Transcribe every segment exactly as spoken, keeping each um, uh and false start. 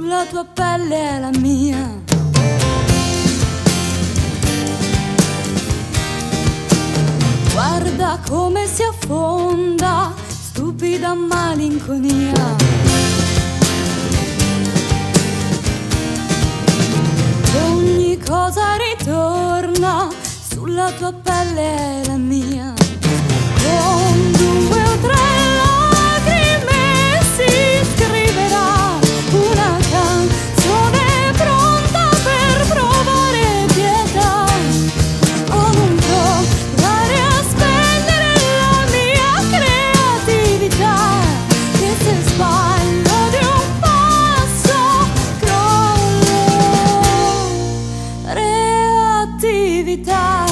sulla tua pelle è la mia. Guarda come si affonda, stupida malinconia. Ogni cosa ritorna, sulla tua pelle è la mia. Con due o tre lacrime si scriverà una canzone pronta per provare pietà. Oh, non provare a spendere la mia creatività, che se sbaglio di un passo crollo. Reattività.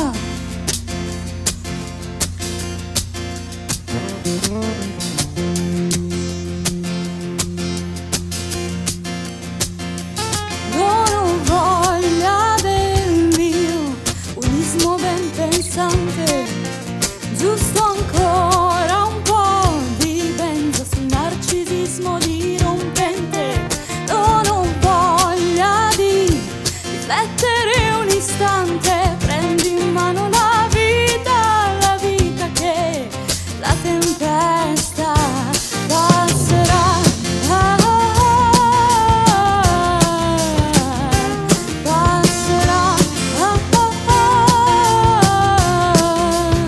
Non ho voglia del mio unismo ben pensante, giusto ancora un po' di benzo sul narcisismo dirompente. Non ho voglia di riflettere un istante, prendi in mano la vita, la vita che la tempesta passerà. Ah, passerà. Ah, ah, ah.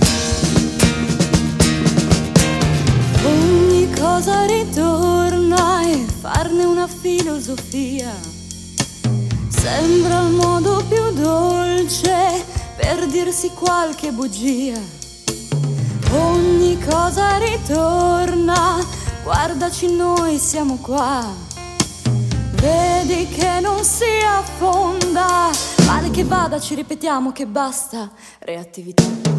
Ogni cosa ritorna e farne una filosofia sembra il modo più dolce per dirsi qualche bugia. Ogni cosa ritorna, guardaci, noi siamo qua. Vedi che non si affonda, male che vada, ci ripetiamo che basta. Reattività.